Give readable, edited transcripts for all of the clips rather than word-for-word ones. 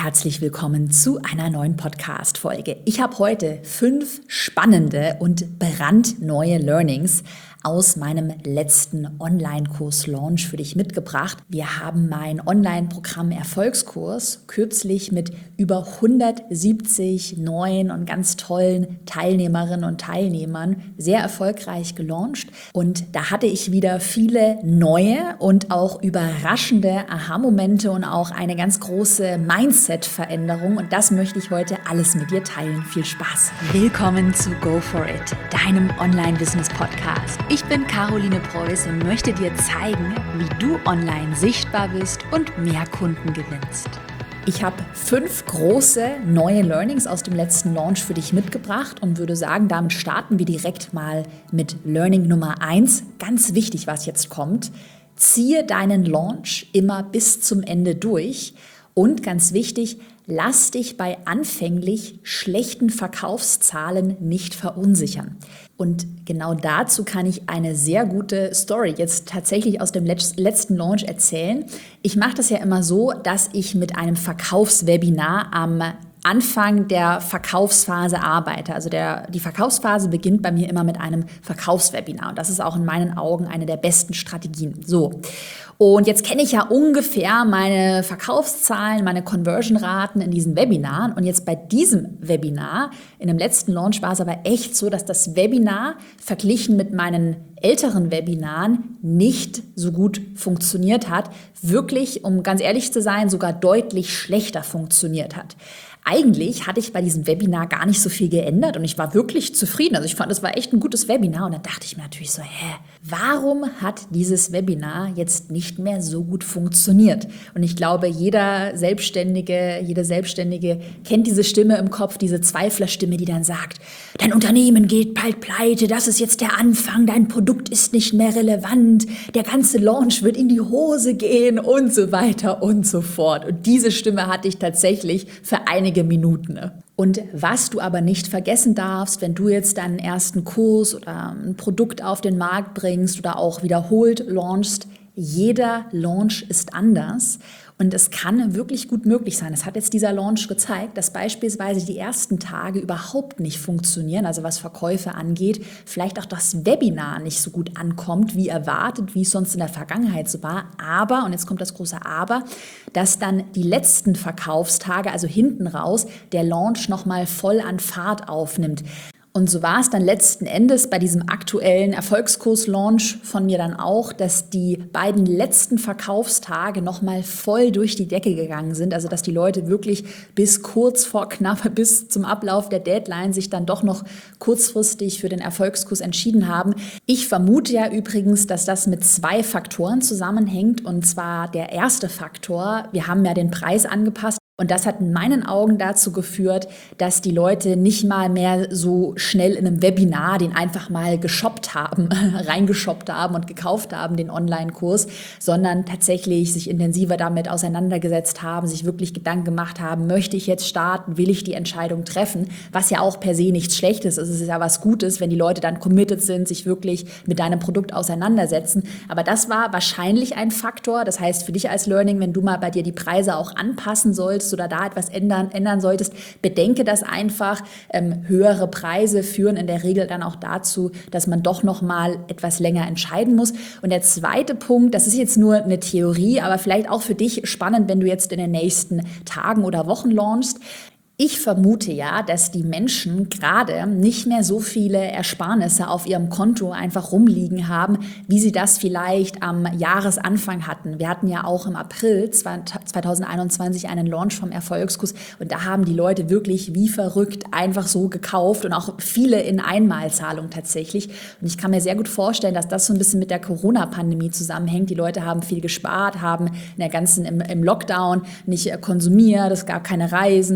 herzlich willkommen zu einer neuen Podcast-Folge. Ich habe heute 5 spannende und brandneue Learnings aus meinem letzten Online-Kurs-Launch für dich mitgebracht. Wir haben mein Online-Programm Erfolgskurs kürzlich mit über 170 neuen und ganz tollen Teilnehmerinnen und Teilnehmern sehr erfolgreich gelauncht. Und da hatte ich wieder viele neue und auch überraschende Aha-Momente und auch eine ganz große Mindset-Veränderung. Und das möchte ich heute alles mit dir teilen. Viel Spaß! Willkommen zu Go For It, deinem Online-Business-Podcast. Ich bin Caroline Preuß und möchte dir zeigen, wie du online sichtbar bist und mehr Kunden gewinnst. Ich habe 5 große neue Learnings aus dem letzten Launch für dich mitgebracht und würde sagen, damit starten wir direkt mal mit Learning Nummer 1. Ganz wichtig, was jetzt kommt. Ziehe deinen Launch immer bis zum Ende durch und ganz wichtig, lass dich bei anfänglich schlechten Verkaufszahlen nicht verunsichern. Und genau dazu kann ich eine sehr gute Story jetzt tatsächlich aus dem letzten Launch erzählen. Ich mache das ja immer so, dass ich mit einem Verkaufswebinar am Anfang der Verkaufsphase arbeite. Also die Verkaufsphase beginnt bei mir immer mit einem Verkaufswebinar. Und das ist auch in meinen Augen eine der besten Strategien. So. Und jetzt kenne ich ja ungefähr meine Verkaufszahlen, meine Conversion-Raten in diesen Webinaren. Und jetzt bei diesem Webinar, in dem letzten Launch, war es aber echt so, dass das Webinar verglichen mit meinen älteren Webinaren nicht so gut funktioniert hat. Wirklich, um ganz ehrlich zu sein, sogar deutlich schlechter funktioniert hat. Eigentlich hatte ich bei diesem Webinar gar nicht so viel geändert und ich war wirklich zufrieden. Also ich fand, es war echt ein gutes Webinar und dann dachte ich mir natürlich so, warum hat dieses Webinar jetzt nicht mehr so gut funktioniert? Und ich glaube, jede Selbstständige kennt diese Stimme im Kopf, diese Zweiflerstimme, die dann sagt, dein Unternehmen geht bald pleite, das ist jetzt der Anfang, dein Produkt ist nicht mehr relevant, der ganze Launch wird in die Hose gehen und so weiter und so fort. Und diese Stimme hatte ich tatsächlich für einige Minuten. Und was du aber nicht vergessen darfst, wenn du jetzt deinen ersten Kurs oder ein Produkt auf den Markt bringst oder auch wiederholt launchst, jeder Launch ist anders und es kann wirklich gut möglich sein. Es hat jetzt dieser Launch gezeigt, dass beispielsweise die ersten Tage überhaupt nicht funktionieren, also was Verkäufe angeht, vielleicht auch das Webinar nicht so gut ankommt, wie erwartet, wie es sonst in der Vergangenheit so war. Aber, und jetzt kommt das große Aber, dass dann die letzten Verkaufstage, also hinten raus, der Launch nochmal voll an Fahrt aufnimmt. Und so war es dann letzten Endes bei diesem aktuellen Erfolgskurs-Launch von mir dann auch, dass die beiden letzten Verkaufstage nochmal voll durch die Decke gegangen sind. Also dass die Leute wirklich bis kurz vor knapp, bis zum Ablauf der Deadline sich dann doch noch kurzfristig für den Erfolgskurs entschieden haben. Ich vermute ja übrigens, dass das mit 2 Faktoren zusammenhängt. Und zwar der erste Faktor, wir haben ja den Preis angepasst. Und das hat in meinen Augen dazu geführt, dass die Leute nicht mal mehr so schnell in einem Webinar den einfach mal geshoppt haben, reingeshoppt haben und gekauft haben, den Online-Kurs, sondern tatsächlich sich intensiver damit auseinandergesetzt haben, sich wirklich Gedanken gemacht haben, möchte ich jetzt starten, will ich die Entscheidung treffen, was ja auch per se nichts Schlechtes ist. Es ist ja was Gutes, wenn die Leute dann committed sind, sich wirklich mit deinem Produkt auseinandersetzen. Aber das war wahrscheinlich ein Faktor. Das heißt, für dich als Learning, wenn du mal bei dir die Preise auch anpassen sollst, oder da etwas ändern solltest, bedenke das einfach. Höhere Preise führen in der Regel dann auch dazu, dass man doch noch mal etwas länger entscheiden muss. Und der zweite Punkt, das ist jetzt nur eine Theorie, aber vielleicht auch für dich spannend, wenn du jetzt in den nächsten Tagen oder Wochen launchst. Ich vermute ja, dass die Menschen gerade nicht mehr so viele Ersparnisse auf ihrem Konto einfach rumliegen haben, wie sie das vielleicht am Jahresanfang hatten. Wir hatten ja auch im April 2021 einen Launch vom Erfolgskurs und da haben die Leute wirklich wie verrückt einfach so gekauft und auch viele in Einmalzahlung tatsächlich. Und ich kann mir sehr gut vorstellen, dass das so ein bisschen mit der Corona-Pandemie zusammenhängt. Die Leute haben viel gespart, haben im Lockdown nicht konsumiert, es gab keine Reisen, Urlaub,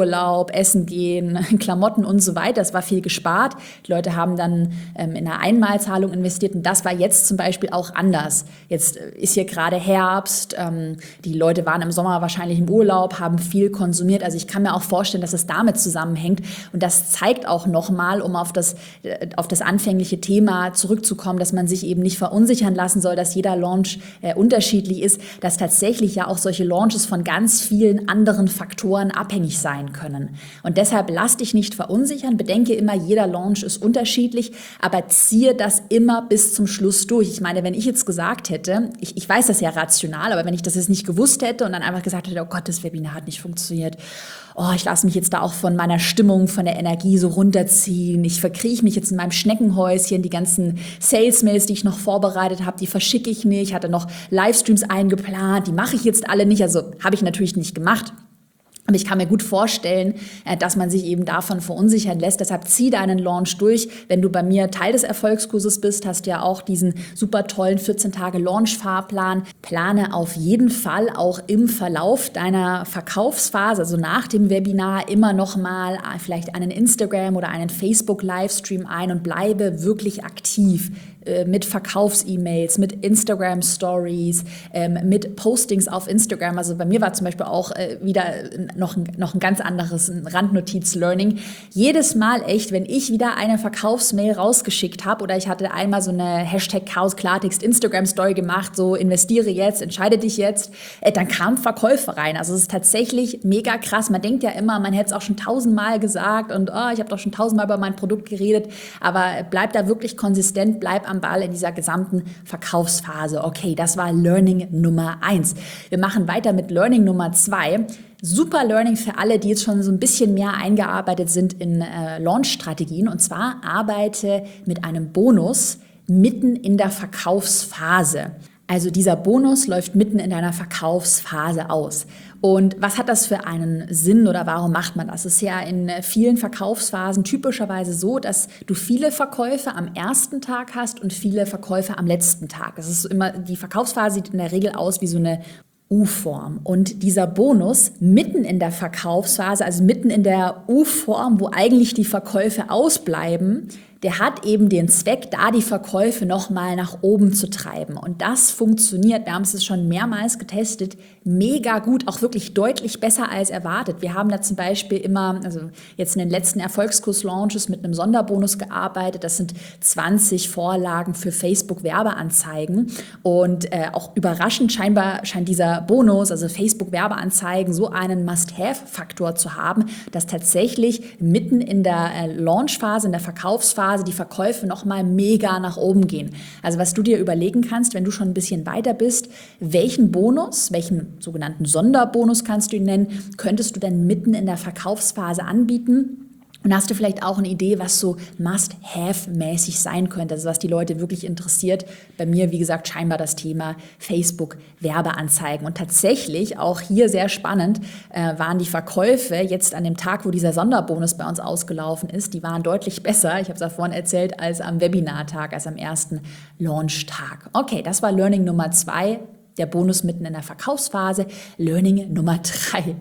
Urlaub, Essen gehen, Klamotten und so weiter. Es war viel gespart. Die Leute haben dann in eine Einmalzahlung investiert und das war jetzt zum Beispiel auch anders. Jetzt ist hier gerade Herbst, die Leute waren im Sommer wahrscheinlich im Urlaub, haben viel konsumiert. Also ich kann mir auch vorstellen, dass es damit zusammenhängt und das zeigt auch nochmal, um auf das anfängliche Thema zurückzukommen, dass man sich eben nicht verunsichern lassen soll, dass jeder Launch unterschiedlich ist, dass tatsächlich ja auch solche Launches von ganz vielen anderen Faktoren abhängig sein können. Und deshalb lass dich nicht verunsichern, bedenke immer, jeder Launch ist unterschiedlich, aber ziehe das immer bis zum Schluss durch. Ich meine, wenn ich jetzt gesagt hätte, ich weiß das ja rational, aber wenn ich das jetzt nicht gewusst hätte und dann einfach gesagt hätte, oh Gott, das Webinar hat nicht funktioniert, oh, ich lasse mich jetzt da auch von meiner Stimmung, von der Energie so runterziehen, ich verkrieche mich jetzt in meinem Schneckenhäuschen, die ganzen Sales-Mails, die ich noch vorbereitet habe, die verschicke ich nicht, hatte noch Livestreams eingeplant, die mache ich jetzt alle nicht, also habe ich natürlich nicht gemacht. Aber ich kann mir gut vorstellen, dass man sich eben davon verunsichern lässt. Deshalb zieh deinen Launch durch. Wenn du bei mir Teil des Erfolgskurses bist, hast du ja auch diesen super tollen 14-Tage-Launch-Fahrplan. Plane auf jeden Fall auch im Verlauf deiner Verkaufsphase, also nach dem Webinar, immer noch mal vielleicht einen Instagram- oder einen Facebook-Livestream ein und bleibe wirklich aktiv mit Verkaufs-E-Mails, mit Instagram-Stories, mit Postings auf Instagram. Also bei mir war zum Beispiel auch wieder noch ein ganz anderes Randnotiz-Learning. Jedes Mal echt, wenn ich wieder eine Verkaufsmail rausgeschickt habe oder ich hatte einmal so eine #Chaos-Klartext Instagram-Story gemacht, so investiere jetzt, entscheide dich jetzt, dann kamen Verkäufe rein. Also es ist tatsächlich mega krass. Man denkt ja immer, man hätte es auch schon 1000-mal gesagt und ich habe doch schon 1000-mal über mein Produkt geredet, aber bleib da wirklich konsistent, bleib am Ball in dieser gesamten Verkaufsphase. Okay, das war Learning Nummer 1. Wir machen weiter mit Learning Nummer 2. Super Learning für alle, die jetzt schon so ein bisschen mehr eingearbeitet sind in Launch-Strategien. Und zwar arbeite mit einem Bonus mitten in der Verkaufsphase. Also dieser Bonus läuft mitten in deiner Verkaufsphase aus. Und was hat das für einen Sinn oder warum macht man das? Es ist ja in vielen Verkaufsphasen typischerweise so, dass du viele Verkäufe am ersten Tag hast und viele Verkäufe am letzten Tag. Das ist immer, die Verkaufsphase sieht in der Regel aus wie so eine U-Form. Und dieser Bonus mitten in der Verkaufsphase, also mitten in der U-Form, wo eigentlich die Verkäufe ausbleiben, der hat eben den Zweck, da die Verkäufe nochmal nach oben zu treiben. Und das funktioniert, wir haben es schon mehrmals getestet, mega gut, auch wirklich deutlich besser als erwartet. Wir haben da zum Beispiel immer, also jetzt in den letzten Erfolgskurs-Launches mit einem Sonderbonus gearbeitet. Das sind 20 Vorlagen für Facebook-Werbeanzeigen. Und auch überraschend scheinbar scheint dieser Bonus, also Facebook-Werbeanzeigen, so einen Must-Have-Faktor zu haben, dass tatsächlich mitten in der Launchphase, in der Verkaufsphase, die Verkäufe nochmal mega nach oben gehen. Also was du dir überlegen kannst, wenn du schon ein bisschen weiter bist, welchen Bonus, welchen sogenannten Sonderbonus kannst du ihn nennen, könntest du dann mitten in der Verkaufsphase anbieten? Und hast du vielleicht auch eine Idee, was so Must-Have-mäßig sein könnte, also was die Leute wirklich interessiert? Bei mir, wie gesagt, scheinbar das Thema Facebook-Werbeanzeigen. Und tatsächlich, auch hier sehr spannend, waren die Verkäufe jetzt an dem Tag, wo dieser Sonderbonus bei uns ausgelaufen ist, die waren deutlich besser, ich habe es ja vorhin erzählt, als am Webinartag, als am ersten Launchtag. Okay, das war Learning Nummer 2. Der Bonus mitten in der Verkaufsphase. Learning Nummer 3.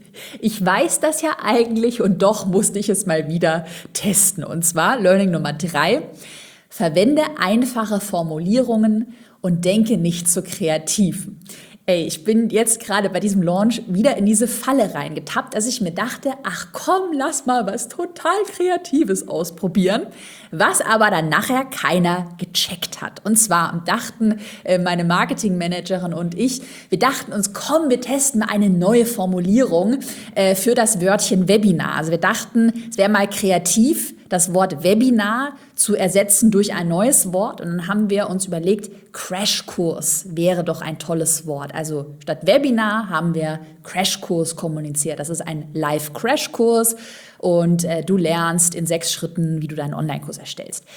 Ich weiß das ja eigentlich und doch musste ich es mal wieder testen. Und zwar Learning Nummer 3. Verwende einfache Formulierungen und denke nicht zu kreativ. Ich bin jetzt gerade bei diesem Launch wieder in diese Falle reingetappt, dass ich mir dachte, ach komm, lass mal was total Kreatives ausprobieren, was aber dann nachher keiner gecheckt hat. Und zwar dachten meine Marketingmanagerin und ich, wir dachten uns, komm, wir testen mal eine neue Formulierung für das Wörtchen Webinar. Also wir dachten, es wäre mal kreativ, das Wort Webinar zu ersetzen durch ein neues Wort. Und dann haben wir uns überlegt, Crashkurs wäre doch ein tolles Wort. Also statt Webinar haben wir Crashkurs kommuniziert. Das ist ein Live-Crashkurs und du lernst in 6 Schritten, wie du deinen Online-Kurs erstellst.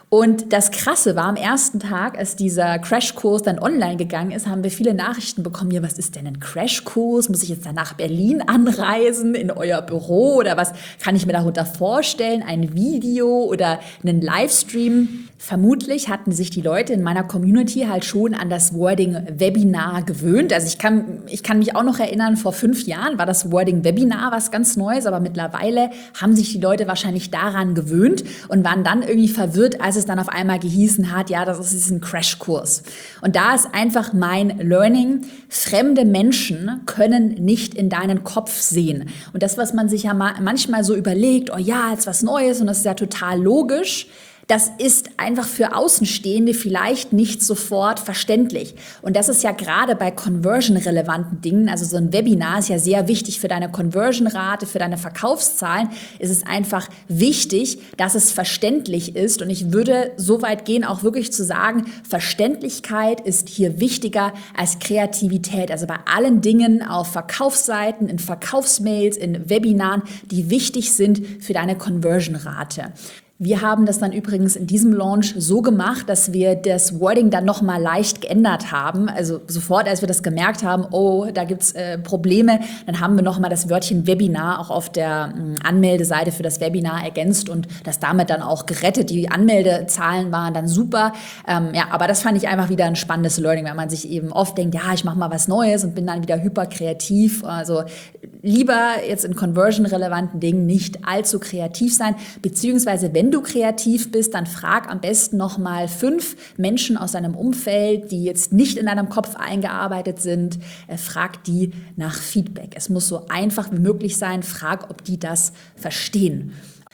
Und das Krasse war, am ersten Tag, als dieser Crashkurs dann online gegangen ist, haben wir viele Nachrichten bekommen. Ja, was ist denn ein Crashkurs? Muss ich jetzt dann nach Berlin anreisen, in euer Büro? Oder was kann ich mir darunter vorstellen? Ein Video oder einen Livestream? Vermutlich hatten sich die Leute in meiner Community halt schon an das Wording Webinar gewöhnt. Also ich kann mich auch noch erinnern, vor 5 Jahren war das Wording Webinar was ganz Neues, aber mittlerweile haben sich die Leute wahrscheinlich daran gewöhnt und waren dann irgendwie verwirrt, als es dann auf einmal gehießen hat, ja, das ist ein Crashkurs. Und da ist einfach mein Learning: Fremde Menschen können nicht in deinen Kopf sehen. Und das, was man sich ja manchmal so überlegt, oh ja, jetzt was Neues und das ist ja total logisch, das ist einfach für Außenstehende vielleicht nicht sofort verständlich. Und das ist ja gerade bei conversion-relevanten Dingen, also so ein Webinar ist ja sehr wichtig für deine Conversion-Rate, für deine Verkaufszahlen, ist es einfach wichtig, dass es verständlich ist. Und ich würde so weit gehen, auch wirklich zu sagen, Verständlichkeit ist hier wichtiger als Kreativität. Also bei allen Dingen auf Verkaufsseiten, in Verkaufsmails, in Webinaren, die wichtig sind für deine Conversion-Rate. Wir haben das dann übrigens in diesem Launch so gemacht, dass wir das Wording dann nochmal leicht geändert haben. Also sofort, als wir das gemerkt haben, oh, da gibt's Probleme, dann haben wir nochmal das Wörtchen Webinar auch auf der Anmeldeseite für das Webinar ergänzt und das damit dann auch gerettet. Die Anmeldezahlen waren dann super. Ja, aber das fand ich einfach wieder ein spannendes Learning, weil man sich eben oft denkt, ja, ich mache mal was Neues und bin dann wieder hyperkreativ. Also lieber jetzt in conversion-relevanten Dingen nicht allzu kreativ sein, beziehungsweise wenn du kreativ bist, dann frag am besten nochmal 5 Menschen aus deinem Umfeld, die jetzt nicht in deinem Kopf eingearbeitet sind, frag die nach Feedback. Es muss so einfach wie möglich sein, frag, ob die das verstehen.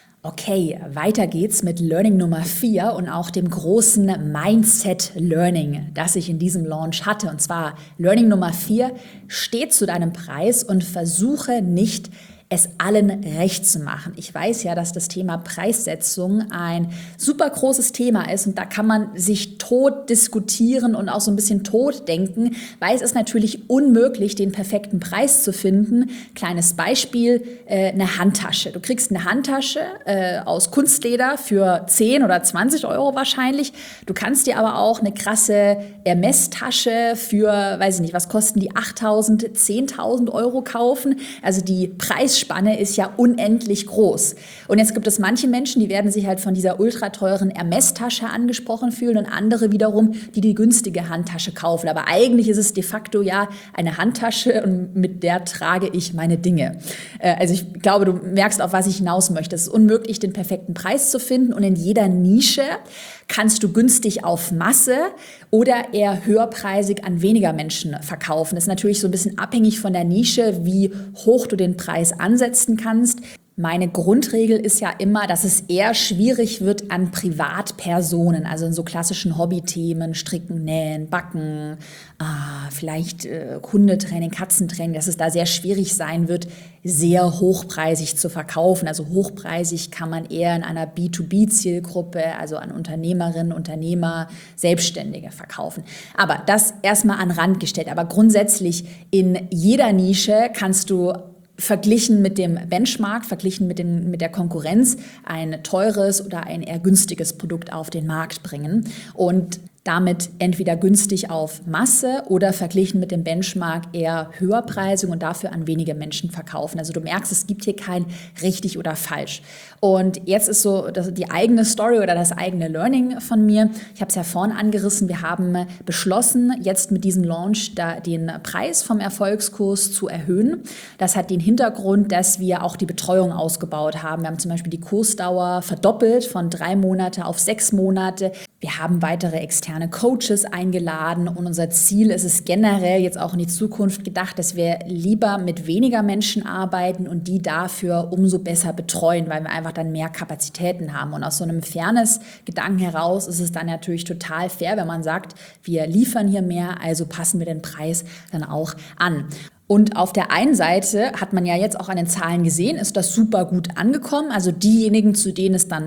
Okay, weiter geht's mit Learning Nummer 4 und auch dem großen Mindset-Learning, das ich in diesem Launch hatte. Und zwar Learning Nummer 4, steh zu deinem Preis und versuche nicht, es allen recht zu machen. Ich weiß ja, dass das Thema Preissetzung ein super großes Thema ist und da kann man sich tot diskutieren und auch so ein bisschen tot denken, weil es ist natürlich unmöglich, den perfekten Preis zu finden. Kleines Beispiel, eine Handtasche. Du kriegst eine Handtasche aus Kunstleder für 10 oder 20 Euro wahrscheinlich. Du kannst dir aber auch eine krasse Hermes-Tasche für, weiß ich nicht, was kosten die, 8.000, 10.000 Euro kaufen. Also die Preisspanne ist ja unendlich groß. Und jetzt gibt es manche Menschen, die werden sich halt von dieser ultra teuren Hermes-Tasche angesprochen fühlen und andere wiederum, die die günstige Handtasche kaufen. Aber eigentlich ist es de facto ja eine Handtasche und mit der trage ich meine Dinge. Also ich glaube, du merkst, auf was ich hinaus möchte. Es ist unmöglich, den perfekten Preis zu finden und in jeder Nische kannst du günstig auf Masse oder eher höherpreisig an weniger Menschen verkaufen. Das ist natürlich so ein bisschen abhängig von der Nische, wie hoch du den Preis ansetzen kannst. Meine Grundregel ist ja immer, dass es eher schwierig wird an Privatpersonen, also in so klassischen Hobbythemen, Stricken, Nähen, Backen, vielleicht Hundetraining, Katzentraining, dass es da sehr schwierig sein wird, sehr hochpreisig zu verkaufen. Also hochpreisig kann man eher in einer B2B-Zielgruppe, also an Unternehmerinnen, Unternehmer, Selbstständige verkaufen. Aber das erstmal an den Rand gestellt. Aber grundsätzlich in jeder Nische kannst du verglichen mit dem Benchmark, verglichen mit der Konkurrenz, ein teures oder ein eher günstiges Produkt auf den Markt bringen und damit entweder günstig auf Masse oder verglichen mit dem Benchmark eher höherpreisig und dafür an wenige Menschen verkaufen. Also du merkst, es gibt hier kein richtig oder falsch. Und jetzt ist so die eigene Story oder das eigene Learning von mir. Ich habe es ja vorhin angerissen. Wir haben beschlossen, jetzt mit diesem Launch den Preis vom Erfolgskurs zu erhöhen. Das hat den Hintergrund, dass wir auch die Betreuung ausgebaut haben. Wir haben zum Beispiel die Kursdauer verdoppelt von 3 Monate auf 6 Monate. Wir haben weitere externe Coaches eingeladen und unser Ziel ist es generell jetzt auch in die Zukunft gedacht, dass wir lieber mit weniger Menschen arbeiten und die dafür umso besser betreuen, weil wir einfach dann mehr Kapazitäten haben. Und aus so einem Fairness-Gedanken heraus ist es dann natürlich total fair, wenn man sagt, wir liefern hier mehr, also passen wir den Preis dann auch an. Und auf der einen Seite hat man ja jetzt auch an den Zahlen gesehen, ist das super gut angekommen. Also diejenigen, zu denen es dann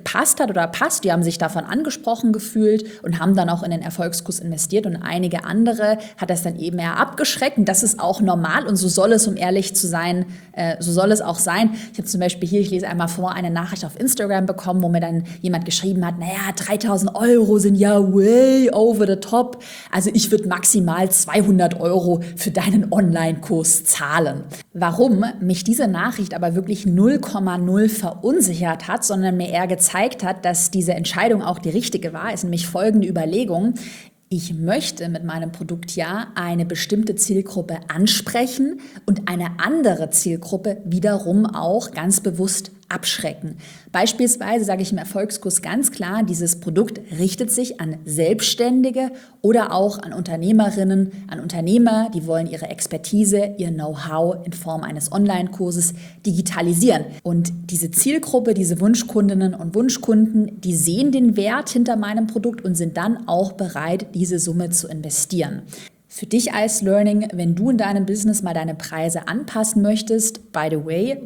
gepasst hat oder passt. Die haben sich davon angesprochen gefühlt und haben dann auch in den Erfolgskurs investiert und einige andere hat das dann eben eher abgeschreckt und das ist auch normal und so soll es, um ehrlich zu sein, so soll es auch sein. Ich habe zum Beispiel hier, ich lese einmal vor, eine Nachricht auf Instagram bekommen, wo mir dann jemand geschrieben hat, naja, 3.000 Euro sind ja way over the top. Also ich würde maximal 200 Euro für deinen Online-Kurs zahlen. Warum mich diese Nachricht aber wirklich 0,0 verunsichert hat, sondern mir eher gezeigt hat, dass diese Entscheidung auch die richtige war, ist nämlich folgende Überlegung. Ich möchte mit meinem Produkt ja eine bestimmte Zielgruppe ansprechen und eine andere Zielgruppe wiederum auch ganz bewusst abschrecken. Beispielsweise sage ich im Erfolgskurs ganz klar, dieses Produkt richtet sich an Selbstständige oder auch an Unternehmerinnen, an Unternehmer, die wollen ihre Expertise, ihr Know-how in Form eines Online-Kurses digitalisieren. Und diese Zielgruppe, diese Wunschkundinnen und Wunschkunden, die sehen den Wert hinter meinem Produkt und sind dann auch bereit, diese Summe zu investieren. Für dich als Learning, wenn du in deinem Business mal deine Preise anpassen möchtest, by the way,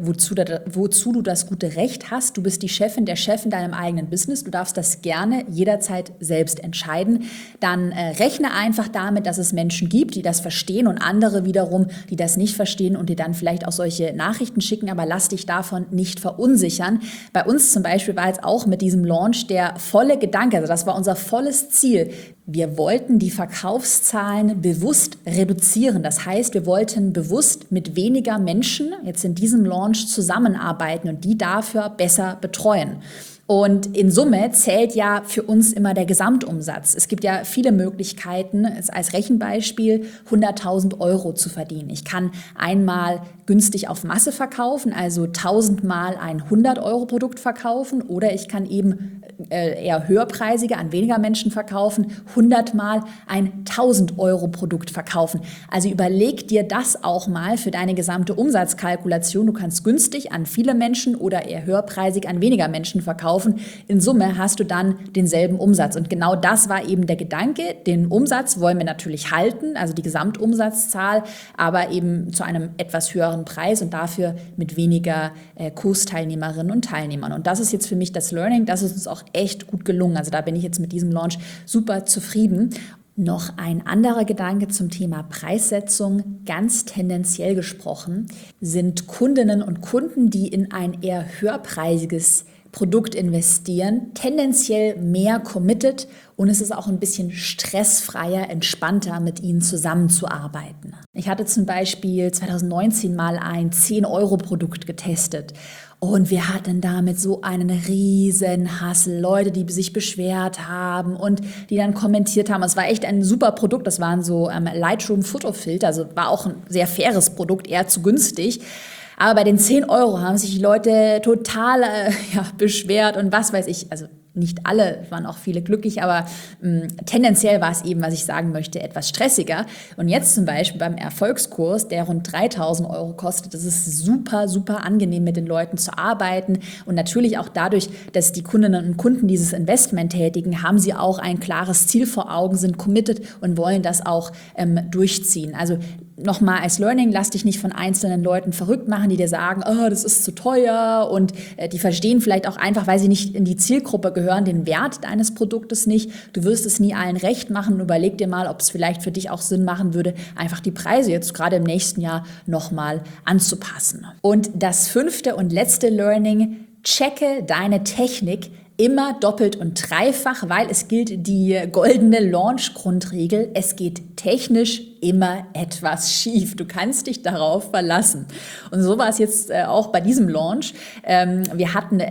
wozu du das gute Recht hast, du bist die Chefin, der Chef in deinem eigenen Business, du darfst das gerne jederzeit selbst entscheiden, dann rechne einfach damit, dass es Menschen gibt, die das verstehen und andere wiederum, die das nicht verstehen und dir dann vielleicht auch solche Nachrichten schicken, aber lass dich davon nicht verunsichern. Bei uns zum Beispiel war jetzt auch mit diesem Launch der volle Gedanke, also das war unser volles Ziel. Wir wollten die Verkaufszahlen bewusst reduzieren. Das heißt, wir wollten bewusst mit weniger Menschen jetzt in diesem Launch zusammenarbeiten und die dafür besser betreuen. Und in Summe zählt ja für uns immer der Gesamtumsatz. Es gibt ja viele Möglichkeiten, als Rechenbeispiel 100.000 Euro zu verdienen. Ich kann einmal günstig auf Masse verkaufen, also 1.000 Mal ein 100-Euro-Produkt verkaufen oder ich kann eben eher höherpreisige an weniger Menschen verkaufen, 100 Mal ein 1.000-Euro-Produkt verkaufen. Also überleg dir das auch mal für deine gesamte Umsatzkalkulation. Du kannst günstig an viele Menschen oder eher höherpreisig an weniger Menschen verkaufen. In Summe hast du dann denselben Umsatz. Und genau das war eben der Gedanke. Den Umsatz wollen wir natürlich halten, also die Gesamtumsatzzahl, aber eben zu einem etwas höheren Preis und dafür mit weniger Kursteilnehmerinnen und Teilnehmern. Und das ist jetzt für mich das Learning. Das ist uns auch echt gut gelungen. Also da bin ich jetzt mit diesem Launch super zufrieden. Noch ein anderer Gedanke zum Thema Preissetzung, ganz tendenziell gesprochen, sind Kundinnen und Kunden, die in ein eher höherpreisiges Produkt investieren, tendenziell mehr committed und es ist auch ein bisschen stressfreier, entspannter, mit ihnen zusammenzuarbeiten. Ich hatte zum Beispiel 2019 mal ein 10-Euro-Produkt getestet und wir hatten damit so einen riesen Hassel. Leute, die sich beschwert haben und die dann kommentiert haben. Es war echt ein super Produkt. Das waren so Lightroom-Fotofilter, also war auch ein sehr faires Produkt, eher zu günstig. Aber bei den 10 Euro haben sich die Leute total beschwert und was weiß ich, also nicht alle, waren auch viele glücklich, aber tendenziell war es eben, was ich sagen möchte, etwas stressiger. Und jetzt zum Beispiel beim Erfolgskurs, der rund 3.000 Euro kostet, das ist super, super angenehm, mit den Leuten zu arbeiten. Und natürlich auch dadurch, dass die Kundinnen und Kunden dieses Investment tätigen, haben sie auch ein klares Ziel vor Augen, sind committed und wollen das auch durchziehen. Also nochmal als Learning, lass dich nicht von einzelnen Leuten verrückt machen, die dir sagen, oh, das ist zu teuer und die verstehen vielleicht auch einfach, weil sie nicht in die Zielgruppe gehören, den Wert deines Produktes nicht. Du wirst es nie allen recht machen. Überleg dir mal, ob es vielleicht für dich auch Sinn machen würde, einfach die Preise jetzt gerade im nächsten Jahr nochmal anzupassen. Und das 5. und letzte Learning, checke deine Technik immer doppelt und dreifach, weil es gilt die goldene Launch-Grundregel. Es geht technisch immer etwas schief. Du kannst dich darauf verlassen. Und so war es jetzt auch bei diesem Launch. Wir hatten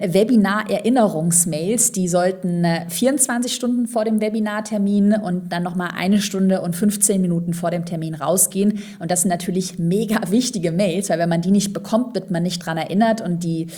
Webinar-Erinnerungsmails, die sollten 24 Stunden vor dem Webinartermin und dann nochmal 1 Stunde und 15 Minuten vor dem Termin rausgehen. Und das sind natürlich mega wichtige Mails, weil wenn man die nicht bekommt, wird man nicht dran erinnert und die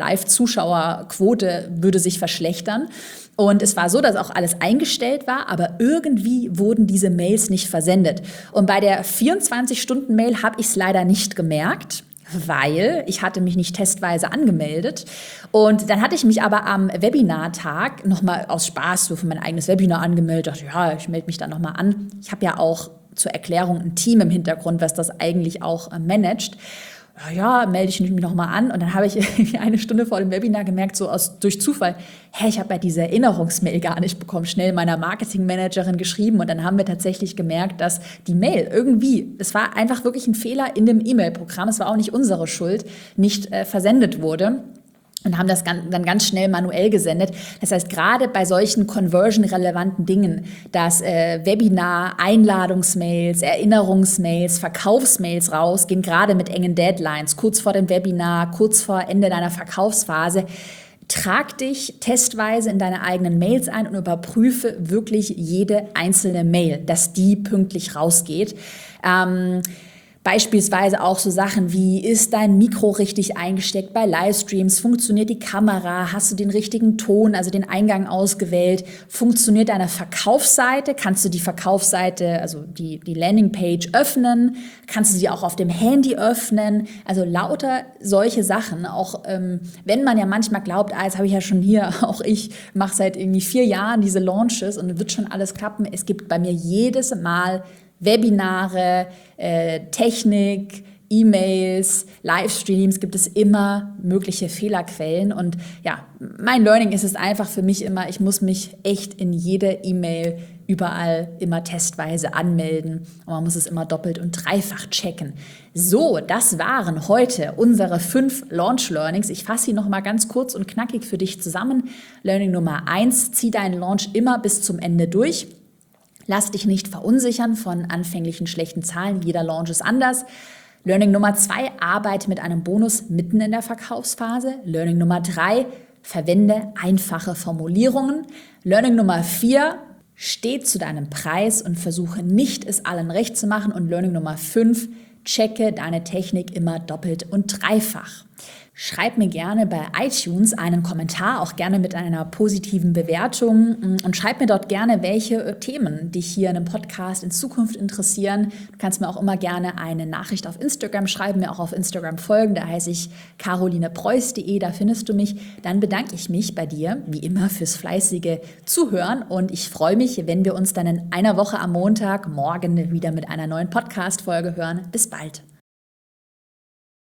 Live-Zuschauerquote würde sich verschlechtern. Und es war so, dass auch alles eingestellt war, aber irgendwie wurden diese Mails nicht versendet. Und bei der 24-Stunden-Mail habe ich es leider nicht gemerkt, weil ich hatte mich nicht testweise angemeldet. Und dann hatte ich mich aber am Webinartag nochmal aus Spaß so für mein eigenes Webinar angemeldet. Dachte, ja, ich melde mich da nochmal an. Ich habe ja auch zur Erklärung ein Team im Hintergrund, was das eigentlich auch managt. ja, melde ich mich nochmal an. Und dann habe ich irgendwie eine Stunde vor dem Webinar gemerkt, durch Zufall, ich habe ja diese Erinnerungsmail gar nicht bekommen, schnell meiner Marketingmanagerin geschrieben. Und dann haben wir tatsächlich gemerkt, dass die Mail irgendwie, es war einfach wirklich ein Fehler in dem E-Mail-Programm, es war auch nicht unsere Schuld, nicht versendet wurde. Und haben das dann ganz schnell manuell gesendet. Das heißt, gerade bei solchen conversion-relevanten Dingen, dass Webinar, Einladungsmails, Erinnerungsmails, Verkaufsmails rausgehen, gerade mit engen Deadlines, kurz vor dem Webinar, kurz vor Ende deiner Verkaufsphase, trag dich testweise in deine eigenen Mails ein und überprüfe wirklich jede einzelne Mail, dass die pünktlich rausgeht. Beispielsweise auch so Sachen wie, ist dein Mikro richtig eingesteckt bei Livestreams? Funktioniert die Kamera? Hast du den richtigen Ton, also den Eingang ausgewählt? Funktioniert deine Verkaufsseite? Kannst du die Verkaufsseite, also die Landingpage öffnen? Kannst du sie auch auf dem Handy öffnen? Also lauter solche Sachen. Auch wenn man ja manchmal glaubt, jetzt habe ich ja schon hier, auch ich mache seit irgendwie 4 Jahren diese Launches und wird schon alles klappen. Es gibt bei mir jedes Mal Webinare, Technik, E-Mails, Livestreams, gibt es immer mögliche Fehlerquellen. Und ja, mein Learning ist es einfach für mich immer, ich muss mich echt in jede E-Mail überall immer testweise anmelden. Und man muss es immer doppelt und dreifach checken. So, das waren heute unsere 5 Launch-Learnings. Ich fasse sie nochmal ganz kurz und knackig für dich zusammen. Learning Nummer 1, zieh deinen Launch immer bis zum Ende durch. Lass dich nicht verunsichern von anfänglichen schlechten Zahlen. Jeder Launch ist anders. Learning Nummer 2, arbeite mit einem Bonus mitten in der Verkaufsphase. Learning Nummer 3, verwende einfache Formulierungen. Learning Nummer 4, steh zu deinem Preis und versuche nicht, es allen recht zu machen. Und Learning Nummer 5, checke deine Technik immer doppelt und dreifach. Schreib mir gerne bei iTunes einen Kommentar, auch gerne mit einer positiven Bewertung und schreib mir dort gerne, welche Themen dich hier in einem Podcast in Zukunft interessieren. Du kannst mir auch immer gerne eine Nachricht auf Instagram schreiben, mir auch auf Instagram folgen, da heiße ich carolinepreuß.de, da findest du mich. Dann bedanke ich mich bei dir, wie immer, fürs fleißige Zuhören und ich freue mich, wenn wir uns dann in einer Woche am Montag morgen wieder mit einer neuen Podcast-Folge hören. Bis bald.